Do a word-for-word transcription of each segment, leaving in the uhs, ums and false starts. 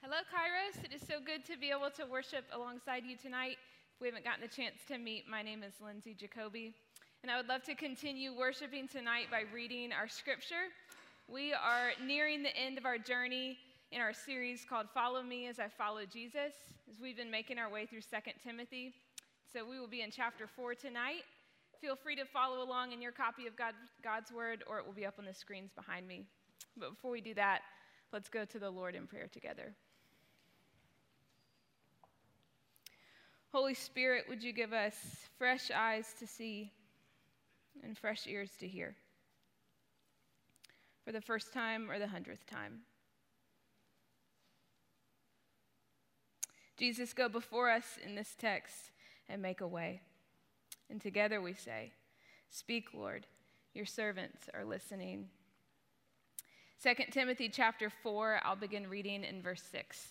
Hello, Kairos. It is so good to be able to worship alongside you tonight. If we haven't gotten a chance to meet, my name is Lindsay Jacoby, and I would love to continue worshiping tonight by reading our scripture. We are nearing the end of our journey in our series called Follow Me as I Follow Jesus, as we've been making our way through Second Timothy. So we will be in chapter four tonight. Feel free to follow along in your copy of God, God's Word, or it will be up on the screens behind me. But before we do that, let's go to the Lord in prayer together. Holy Spirit, would you give us fresh eyes to see and fresh ears to hear for the first time or the hundredth time? Jesus, go before us in this text and make a way. And together we say, speak, Lord, your servants are listening. Second Timothy chapter four, I'll begin reading in verse six.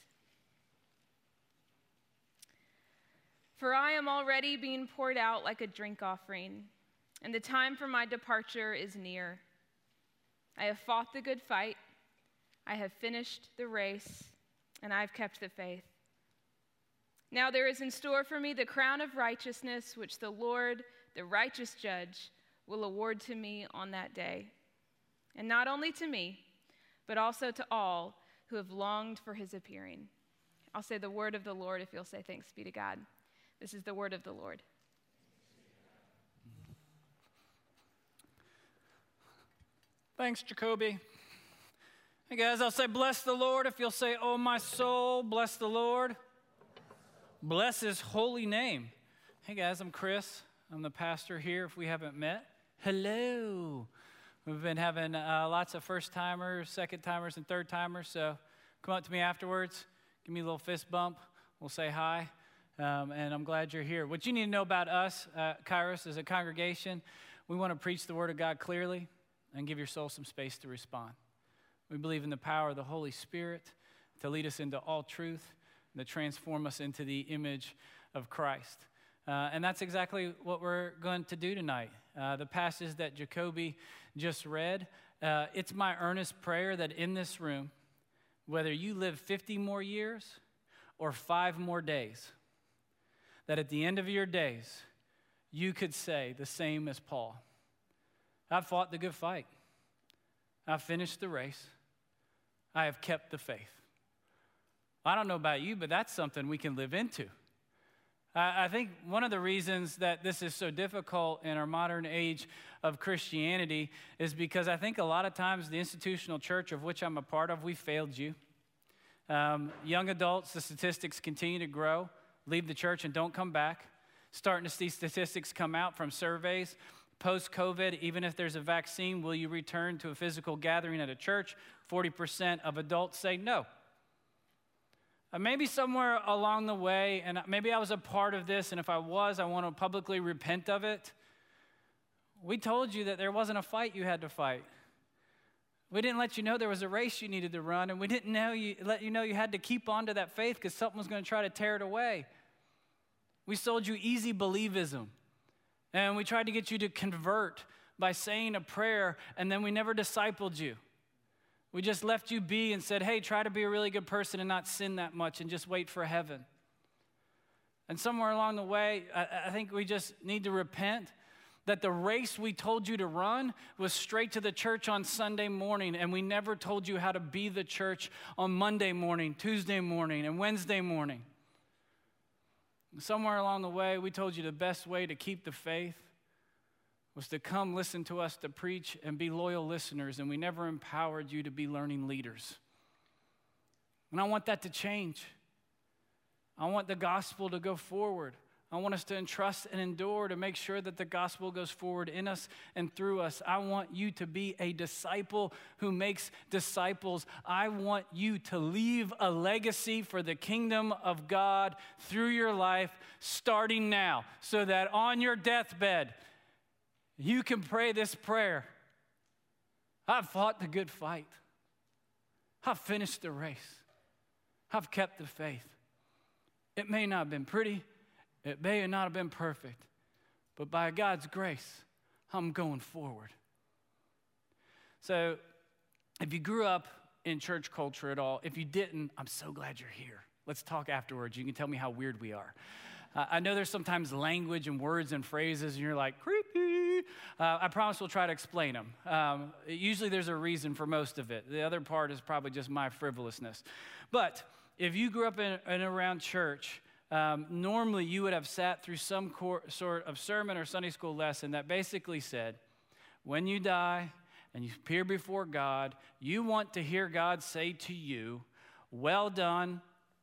For I am already being poured out like a drink offering, and the time for my departure is near. I have fought the good fight, I have finished the race, and I have kept the faith. Now there is in store for me the crown of righteousness, which the Lord, the righteous judge, will award to me on that day. And not only to me, but also to all who have longed for his appearing. I'll say the word of the Lord if you'll say thanks be to God. This is the word of the Lord. Thanks, Jacoby. Hey guys, I'll say bless the Lord if you'll say, oh my soul, bless the Lord. Bless his holy name. Hey guys, I'm Chris. I'm the pastor here if we haven't met. Hello. We've been having uh, lots of first-timers, second-timers, and third-timers, so come up to me afterwards, give me a little fist bump, we'll say hi, um, and I'm glad you're here. What you need to know about us, uh, Kairos, as a congregation, we want to preach the Word of God clearly and give your soul some space to respond. We believe in the power of the Holy Spirit to lead us into all truth and to transform us into the image of Christ. Uh, and that's exactly what we're going to do tonight. Uh, the passage that Jacoby just read, uh, it's my earnest prayer that in this room, whether you live fifty more years or five more days, that at the end of your days, you could say the same as Paul. I've fought the good fight. I've finished the race. I have kept the faith. I don't know about you, but that's something we can live into. I think one of the reasons that this is so difficult in our modern age of Christianity is because I think a lot of times the institutional church of which I'm a part of, we failed you. Um, young adults, the statistics continue to grow, leave the church and don't come back. Starting to see statistics come out from surveys. Post-COVID, even if there's a vaccine, will you return to a physical gathering at a church? forty percent of adults say no. Uh, maybe somewhere along the way, and maybe I was a part of this, and if I was, I want to publicly repent of it. We told you that there wasn't a fight you had to fight. We didn't let you know there was a race you needed to run, and we didn't know you, let you know you had to keep on to that faith because something was going to try to tear it away. We sold you easy believism, and we tried to get you to convert by saying a prayer, and then we never discipled you. We just left you be and said, hey, try to be a really good person and not sin that much and just wait for heaven. And somewhere along the way, I, I think we just need to repent that the race we told you to run was straight to the church on Sunday morning, and we never told you how to be the church on Monday morning, Tuesday morning, and Wednesday morning. Somewhere along the way, we told you the best way to keep the faith was to come listen to us to preach and be loyal listeners, and we never empowered you to be learning leaders. And I want that to change. I want the gospel to go forward. I want us to entrust and endure to make sure that the gospel goes forward in us and through us. I want you to be a disciple who makes disciples. I want you to leave a legacy for the kingdom of God through your life starting now, so that on your deathbed, you can pray this prayer. I've fought the good fight. I've finished the race. I've kept the faith. It may not have been pretty. It may not have been perfect. But by God's grace, I'm going forward. So if you grew up in church culture at all. If you didn't, I'm so glad you're here. Let's talk afterwards. You can tell me how weird we are. Uh, I know there's sometimes language and words and phrases, and you're like, creepy. Uh, I promise we'll try to explain them. Um, usually there's a reason for most of it. The other part is probably just my frivolousness. But if you grew up in and around church, um, normally you would have sat through some cor- sort of sermon or Sunday school lesson that basically said, when you die and you appear before God, you want to hear God say to you, well done.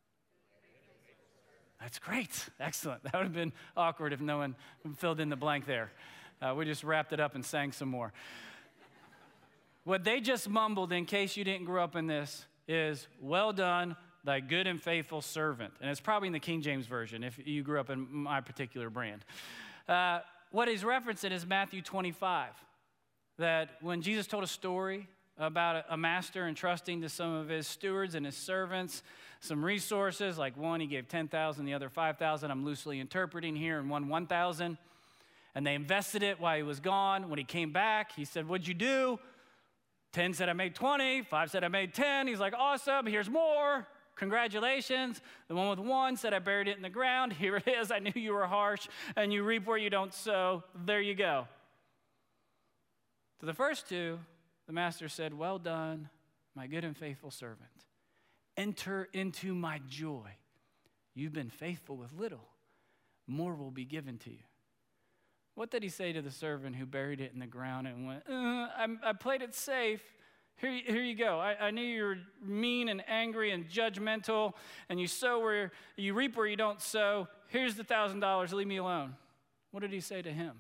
That's great. Excellent. That would have been awkward if no one filled in the blank there. Uh, we just wrapped it up and sang some more. What they just mumbled, in case you didn't grow up in this, is, well done, thy good and faithful servant. And it's probably in the King James Version if you grew up in my particular brand. Uh, what he's referencing is Matthew twenty-five, that when Jesus told a story about a master entrusting to some of his stewards and his servants some resources, like one he gave ten thousand, the other five thousand. I'm loosely interpreting here, and one one thousand. And they invested it while he was gone. When he came back, he said, what'd you do? ten said I made twenty, five said I made ten. He's like, awesome, here's more. Congratulations. The one with one said I buried it in the ground. Here it is. I knew you were harsh, and you reap where you don't sow. There you go. To the first two, the master said, well done, my good and faithful servant. Enter into my joy. You've been faithful with little. More will be given to you. What did he say to the servant who buried it in the ground and went, uh, I, I played it safe. Here, here you go. I, I knew you were mean and angry and judgmental, and you sow where you reap where you don't sow. Here's the thousand dollars. Leave me alone. What did he say to him?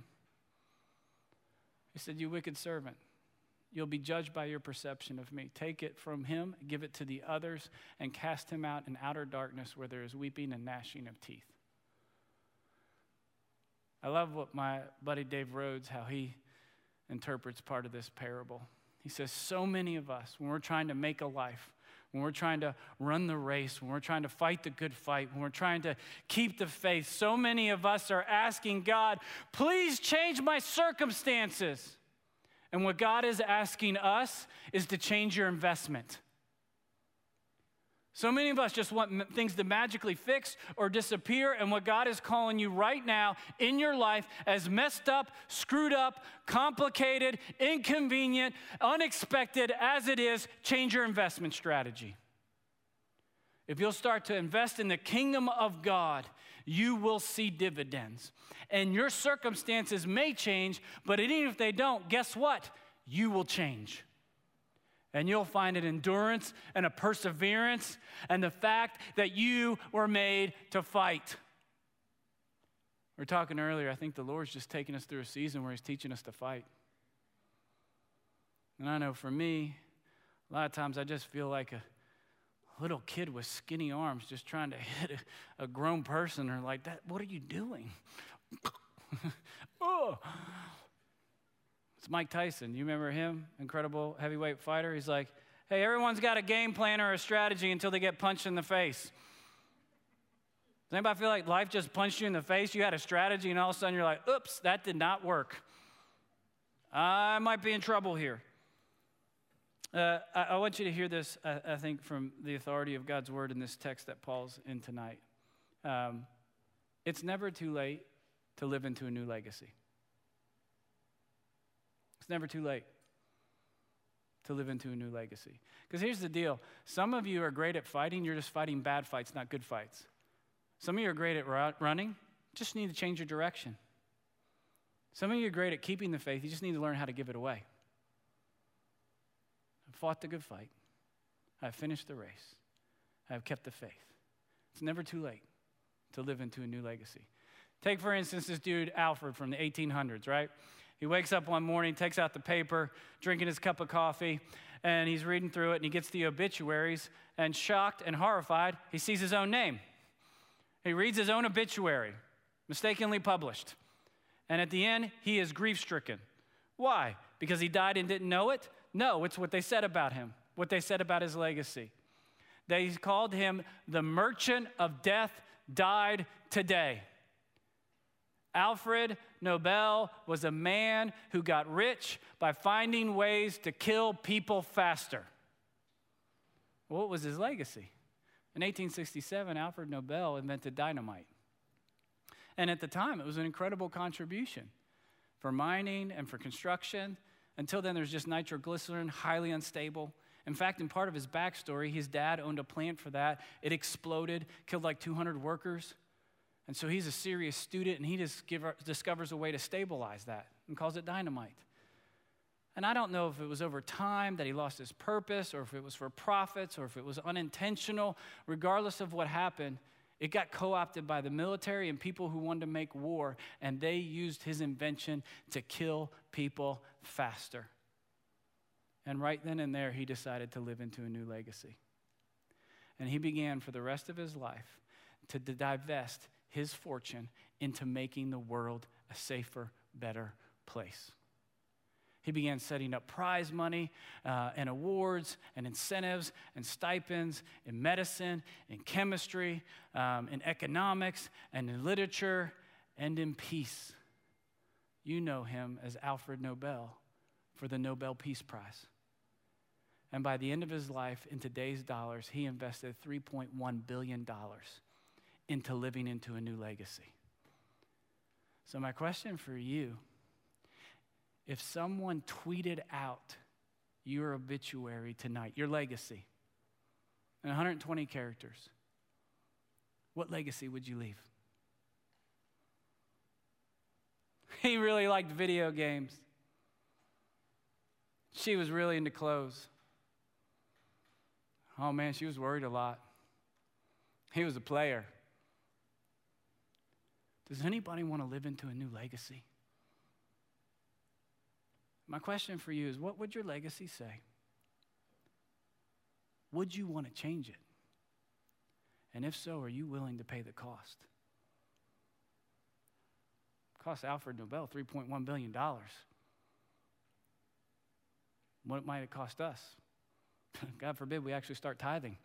He said, you wicked servant. You'll be judged by your perception of me. Take it from him, give it to the others, and cast him out in outer darkness where there is weeping and gnashing of teeth. I love what my buddy Dave Rhodes, how he interprets part of this parable. He says, so many of us, when we're trying to make a life, when we're trying to run the race, when we're trying to fight the good fight, when we're trying to keep the faith, so many of us are asking God, please change my circumstances. And what God is asking us is to change your investment. So many of us just want things to magically fix or disappear, and what God is calling you right now in your life, as messed up, screwed up, complicated, inconvenient, unexpected as it is, change your investment strategy. If you'll start to invest in the kingdom of God, you will see dividends. And your circumstances may change, but even if they don't, guess what? You will change. And you'll find an endurance and a perseverance and the fact that you were made to fight. We were talking earlier, I think the Lord's just taking us through a season where he's teaching us to fight. And I know for me, a lot of times I just feel like a little kid with skinny arms just trying to hit a, a grown person, or like that. What are you doing? Oh. It's Mike Tyson. You remember him? Incredible heavyweight fighter. He's like, hey, everyone's got a game plan or a strategy until they get punched in the face. Does anybody feel like life just punched you in the face? You had a strategy, and all of a sudden you're like, oops, that did not work. I might be in trouble here. Uh, I, I want you to hear this, I, I think, from the authority of God's word in this text that Paul's in tonight. Um, it's never too late to live into a new legacy. It's never too late to live into a new legacy. Because here's the deal. Some of you are great at fighting. You're just fighting bad fights, not good fights. Some of you are great at ru- running. Just need to change your direction. Some of you are great at keeping the faith. You just need to learn how to give it away. I've fought the good fight. I've finished the race. I've kept the faith. It's never too late to live into a new legacy. Take, for instance, this dude, Alfred, from the eighteen hundreds, right? He wakes up one morning, takes out the paper, drinking his cup of coffee, and he's reading through it, and he gets the obituaries, and shocked and horrified, he sees his own name. He reads his own obituary, mistakenly published. And at the end, he is grief-stricken. Why? Because he died and didn't know it? No, it's what they said about him, what they said about his legacy. They called him the merchant of death, died today. Alfred Nobel was a man who got rich by finding ways to kill people faster. Well, what was his legacy? In eighteen sixty-seven, Alfred Nobel invented dynamite. And at the time, it was an incredible contribution for mining and for construction. Until then, there's just nitroglycerin, highly unstable. In fact, in part of his backstory, his dad owned a plant for that. It exploded, killed like two hundred workers. And so he's a serious student, and he just give, discovers a way to stabilize that and calls it dynamite. And I don't know if it was over time that he lost his purpose, or if it was for profits, or if it was unintentional. Regardless of what happened, it got co-opted by the military and people who wanted to make war, and they used his invention to kill people faster. And right then and there, he decided to live into a new legacy. And he began for the rest of his life to divest his fortune into making the world a safer, better place. He began setting up prize money uh, and awards and incentives and stipends in medicine, in chemistry, um, in economics, and in literature, and in peace. You know him as Alfred Nobel for the Nobel Peace Prize. And by the end of his life, in today's dollars, he invested three point one billion dollars into living into a new legacy. So my question for you, if someone tweeted out your obituary tonight, your legacy, in one hundred twenty characters, what legacy would you leave? He really liked video games. She was really into clothes. Oh man, she was worried a lot. He was a player. Does anybody want to live into a new legacy? My question for you is, what would your legacy say? Would you want to change it? And if so, are you willing to pay the cost? It cost Alfred Nobel three point one billion dollars. What might it cost us? God forbid we actually start tithing.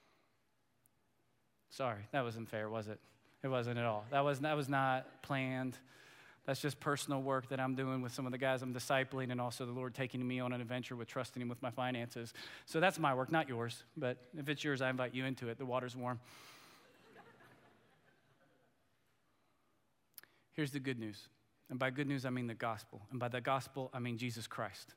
Sorry, that wasn't fair, was it? It wasn't at all. That was, that was not planned. That's just personal work that I'm doing with some of the guys I'm discipling, and also the Lord taking me on an adventure with trusting him with my finances. So that's my work, not yours. But if it's yours, I invite you into it. The water's warm. Here's the good news. And by good news, I mean the gospel. And by the gospel, I mean Jesus Christ.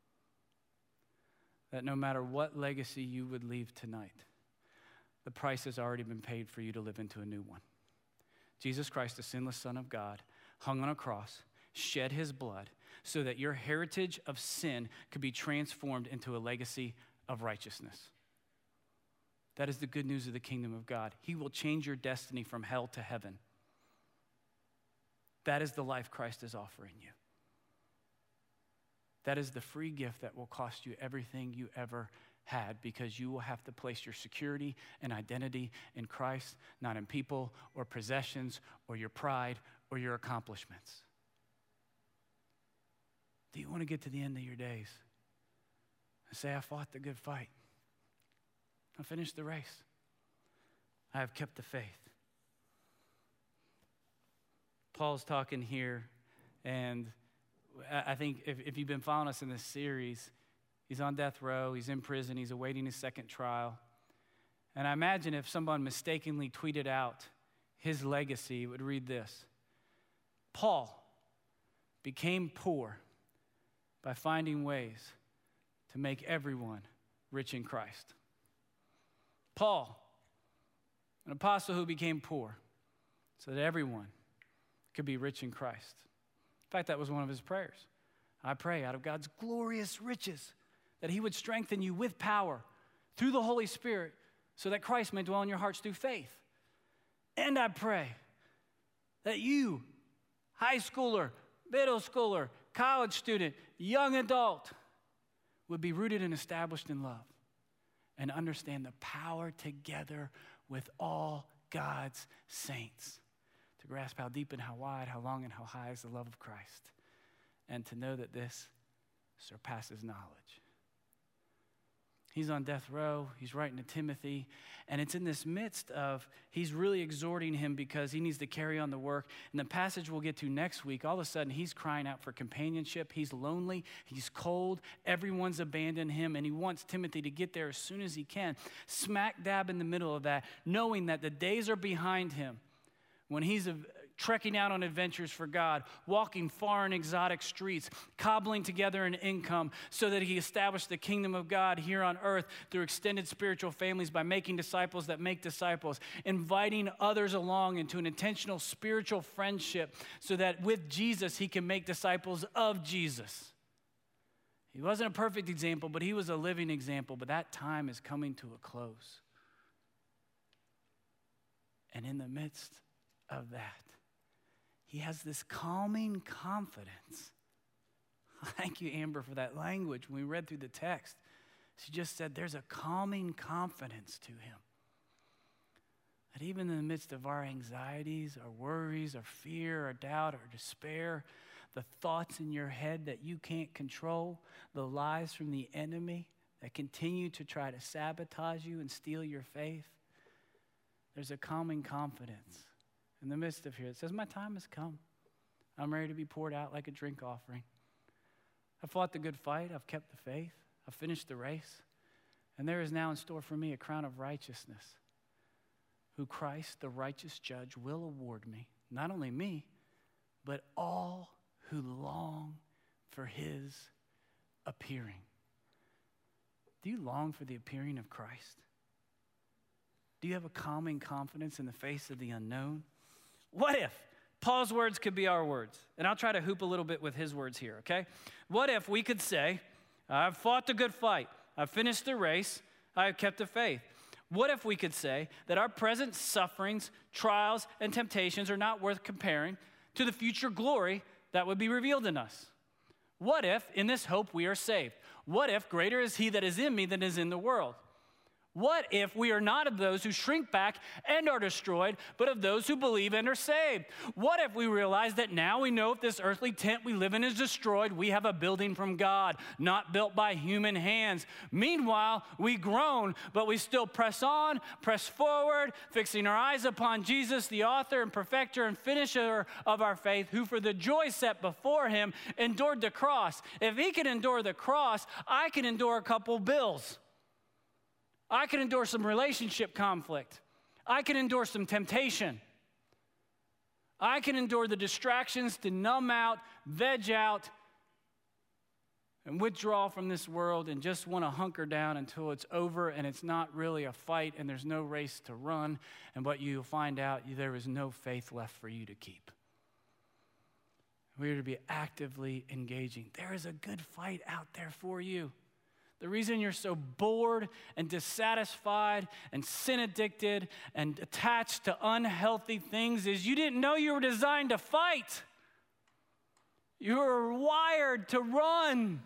That no matter what legacy you would leave tonight, the price has already been paid for you to live into a new one. Jesus Christ, the sinless Son of God, hung on a cross, shed his blood, so that your heritage of sin could be transformed into a legacy of righteousness. That is the good news of the kingdom of God. He will change your destiny from hell to heaven. That is the life Christ is offering you. That is the free gift that will cost you everything you ever had, because you will have to place your security and identity in Christ, not in people or possessions or your pride or your accomplishments. Do you want to get to the end of your days and say, I fought the good fight. I finished the race. I have kept the faith. Paul's talking here, and I think if, if you've been following us in this series, he's on death row, he's in prison, he's awaiting his second trial. And I imagine if someone mistakenly tweeted out his legacy, it would read this: Paul became poor by finding ways to make everyone rich in Christ. Paul, an apostle who became poor so that everyone could be rich in Christ. In fact, that was one of his prayers. I pray out of God's glorious riches that he would strengthen you with power through the Holy Spirit so that Christ may dwell in your hearts through faith. And I pray that you, high schooler, middle schooler, college student, young adult, would be rooted and established in love and understand the power together with all God's saints to grasp how deep and how wide, how long and how high is the love of Christ, and to know that this surpasses knowledge. He's on death row. He's writing to Timothy. And it's in this midst of, he's really exhorting him because he needs to carry on the work. And the passage we'll get to next week, all of a sudden he's crying out for companionship. He's lonely. He's cold. Everyone's abandoned him. And he wants Timothy to get there as soon as he can. Smack dab in the middle of that, knowing that the days are behind him when he's a, trekking out on adventures for God, walking far in exotic streets, cobbling together an income so that he established the kingdom of God here on earth through extended spiritual families by making disciples that make disciples, inviting others along into an intentional spiritual friendship so that with Jesus he can make disciples of Jesus. He wasn't a perfect example, but he was a living example, but that time is coming to a close. And in the midst of that, he has this calming confidence. Thank you, Amber, for that language. When we read through the text, she just said there's a calming confidence to him. That even in the midst of our anxieties, our worries, our fear, our doubt, our despair, the thoughts in your head that you can't control, the lies from the enemy that continue to try to sabotage you and steal your faith, there's a calming confidence. In the midst of here, it says, my time has come. I'm ready to be poured out like a drink offering. I've fought the good fight. I've kept the faith. I've finished the race. And there is now in store for me a crown of righteousness, who Christ, the righteous judge, will award me. Not only me, but all who long for his appearing. Do you long for the appearing of Christ? Do you have a calming confidence in the face of the unknown? What if Paul's words could be our words? And I'll try to hoop a little bit with his words here, okay? What if we could say, I've fought the good fight, I've finished the race, I've kept the faith. What if we could say that our present sufferings, trials, and temptations are not worth comparing to the future glory that would be revealed in us? What if in this hope we are saved? What if greater is he that is in me than is in the world? What if we are not of those who shrink back and are destroyed, but of those who believe and are saved? What if we realize that now we know if this earthly tent we live in is destroyed, we have a building from God, not built by human hands. Meanwhile, we groan, but we still press on, press forward, fixing our eyes upon Jesus, the author and perfecter and finisher of our faith, who for the joy set before him endured the cross. If he can endure the cross, I can endure a couple bills. I can endure some relationship conflict. I can endure some temptation. I can endure the distractions to numb out, veg out, and withdraw from this world and just want to hunker down until it's over and it's not really a fight and there's no race to run. And what you'll find out, there is no faith left for you to keep. We are to be actively engaging. There is a good fight out there for you. The reason you're so bored and dissatisfied and sin addicted and attached to unhealthy things is you didn't know you were designed to fight. You were wired to run.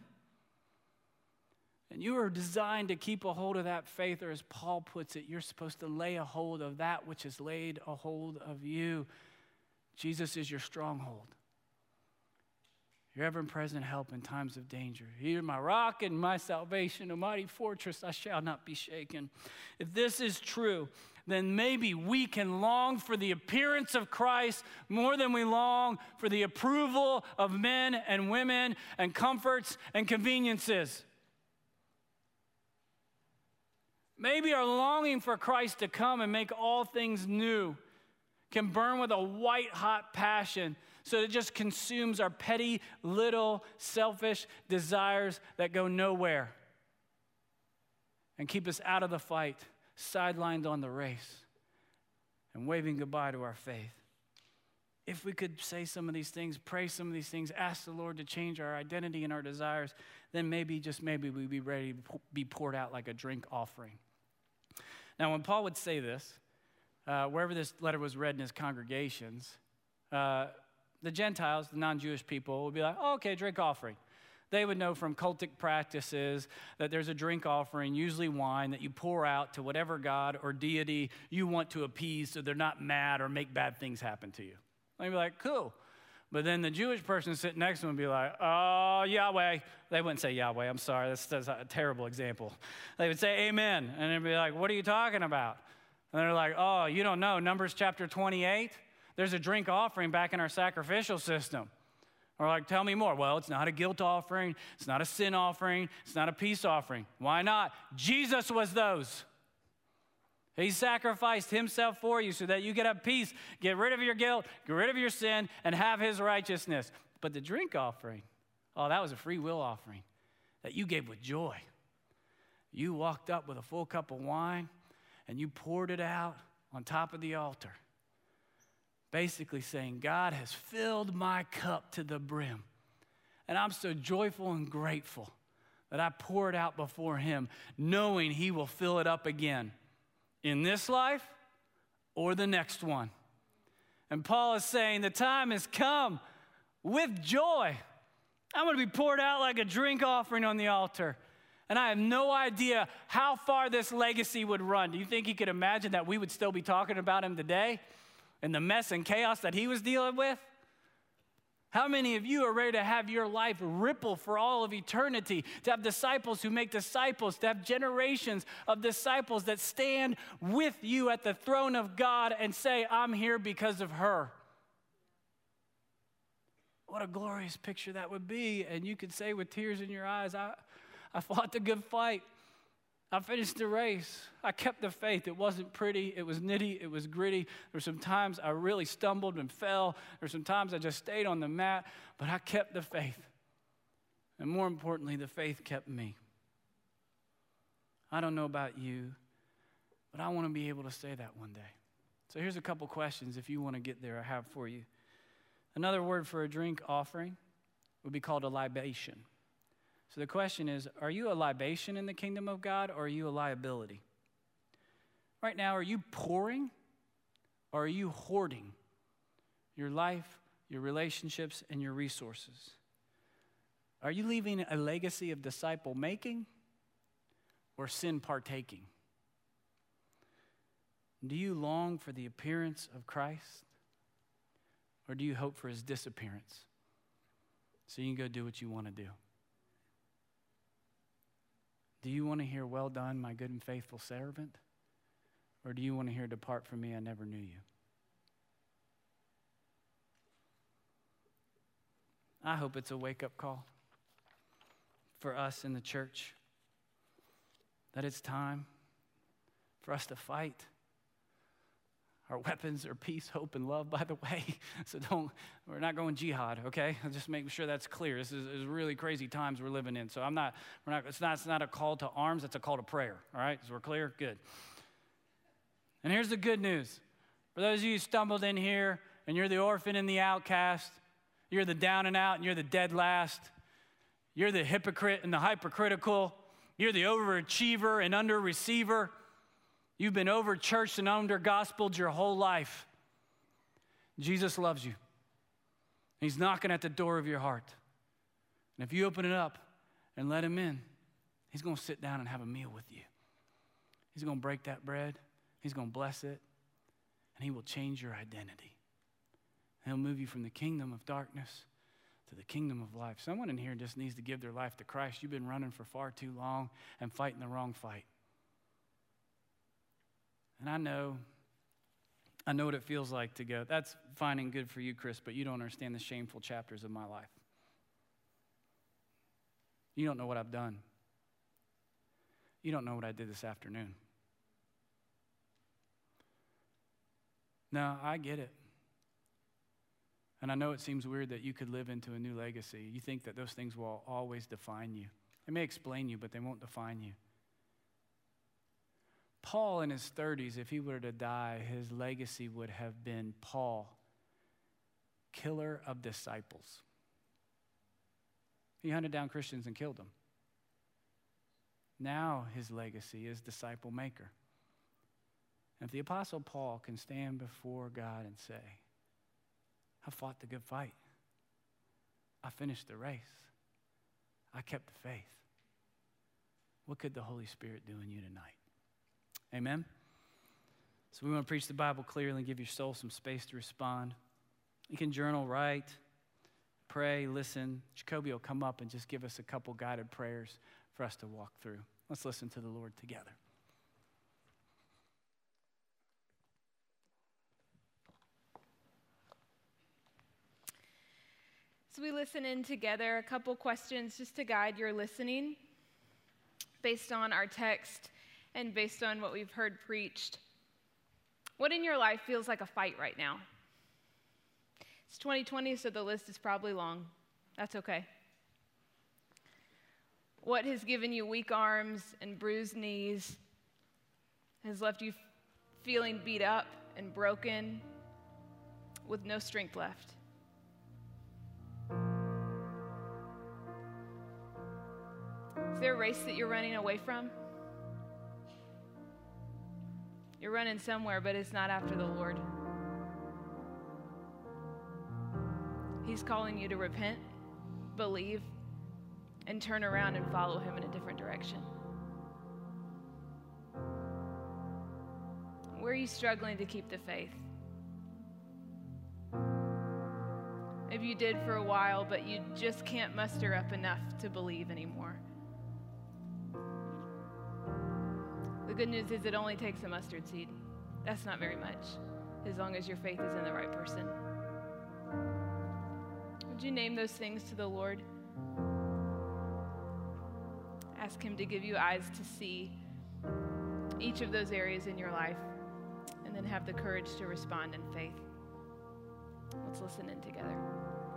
And you were designed to keep a hold of that faith, or as Paul puts it, you're supposed to lay a hold of that which has laid a hold of you. Jesus is your stronghold. Your ever-present help in times of danger. You're my rock and my salvation, a mighty fortress, I shall not be shaken. If this is true, then maybe we can long for the appearance of Christ more than we long for the approval of men and women and comforts and conveniences. Maybe our longing for Christ to come and make all things new can burn with a white-hot passion so it just consumes our petty, little, selfish desires that go nowhere and keep us out of the fight, sidelined on the race, and waving goodbye to our faith. If we could say some of these things, pray some of these things, ask the Lord to change our identity and our desires, then maybe, just maybe, we'd be ready to be poured out like a drink offering. Now, when Paul would say this, uh, wherever this letter was read in his congregations, uh, the Gentiles, the non-Jewish people, would be like, oh, okay, drink offering. They would know from cultic practices that there's a drink offering, usually wine, that you pour out to whatever god or deity you want to appease so they're not mad or make bad things happen to you. They'd be like, cool. But then the Jewish person sitting next to him would be like, oh, Yahweh. They wouldn't say Yahweh. I'm sorry. That's, that's a terrible example. They would say amen. And they'd be like, what are you talking about? And they're like, oh, you don't know. Numbers chapter twenty-eight, there's a drink offering back in our sacrificial system. Or like, tell me more. Well, it's not a guilt offering. It's not a sin offering. It's not a peace offering. Why not? Jesus was those. He sacrificed himself for you so that you could have peace, get rid of your guilt, get rid of your sin, and have his righteousness. But the drink offering, oh, that was a free will offering that you gave with joy. You walked up with a full cup of wine, and you poured it out on top of the altar, basically saying, God has filled my cup to the brim, and I'm so joyful and grateful that I pour it out before him, knowing he will fill it up again in this life or the next one. And Paul is saying the time has come with joy. I'm going to be poured out like a drink offering on the altar. And I have no idea how far this legacy would run. Do you think he could imagine that we would still be talking about him today and the mess and chaos that he was dealing with? How many of you are ready to have your life ripple for all of eternity, to have disciples who make disciples, to have generations of disciples that stand with you at the throne of God and say, I'm here because of her? What a glorious picture that would be. And you could say with tears in your eyes, I, I fought the good fight. I finished the race. I kept the faith. It wasn't pretty. It was nitty. It was gritty. There were some times I really stumbled and fell. There were some times I just stayed on the mat, but I kept the faith. And more importantly, the faith kept me. I don't know about you, but I want to be able to say that one day. So here's a couple questions if you want to get there I have for you. Another word for a drink offering would be called a libation. So the question is, are you a libation in the kingdom of God, or are you a liability? Right now, are you pouring, or are you hoarding your life, your relationships, and your resources? Are you leaving a legacy of disciple making or sin partaking? Do you long for the appearance of Christ, or do you hope for his disappearance so you can go do what you want to do? Do you want to hear, well done, my good and faithful servant? Or do you want to hear, depart from me, I never knew you? I hope it's a wake-up call for us in the church, that it's time for us to fight. Our weapons are peace, hope, and love, by the way. So don't, we're not going jihad, okay? I'll just make sure that's clear. This is, is really crazy times we're living in. So I'm not, we're not, it's not, it's not a call to arms, it's a call to prayer, all right? So we're clear? Good. And here's the good news. For those of you who stumbled in here and you're the orphan and the outcast, you're the down and out and you're the dead last, you're the hypocrite and the hypercritical, you're the overachiever and under-receiver, you've been over-churched and under-gospeled your whole life. Jesus loves you. He's knocking at the door of your heart. And if you open it up and let him in, he's going to sit down and have a meal with you. He's going to break that bread. He's going to bless it. And he will change your identity. He'll move you from the kingdom of darkness to the kingdom of life. Someone in here just needs to give their life to Christ. You've been running for far too long and fighting the wrong fight. And I know, I know what it feels like to go, that's fine and good for you, Chris, but you don't understand the shameful chapters of my life. You don't know what I've done. You don't know what I did this afternoon. No, I get it. And I know it seems weird that you could live into a new legacy. You think that those things will always define you. They may explain you, but they won't define you. Paul in his thirties, if he were to die, his legacy would have been Paul, killer of disciples. He hunted down Christians and killed them. Now his legacy is disciple maker. And if the Apostle Paul can stand before God and say, I fought the good fight. I finished the race. I kept the faith. What could the Holy Spirit do in you tonight? Amen? So we want to preach the Bible clearly and give your soul some space to respond. You can journal, write, pray, listen. Jacoby will come up and just give us a couple guided prayers for us to walk through. Let's listen to the Lord together. So we listen in together, a couple questions just to guide your listening based on our text and based on what we've heard preached. What in your life feels like a fight right now? It's twenty twenty, so the list is probably long. That's okay. What has given you weak arms and bruised knees, has left you feeling beat up and broken with no strength left? Is there a race that you're running away from? You're running somewhere, but it's not after the Lord. He's calling you to repent, believe, and turn around and follow him in a different direction. Where are you struggling to keep the faith? Maybe you did for a while, but you just can't muster up enough to believe anymore. The good news is it only takes a mustard seed. That's not very much, as long as your faith is in the right person. Would you name those things to the Lord? Ask him to give you eyes to see each of those areas in your life, and then have the courage to respond in faith. Let's listen in together.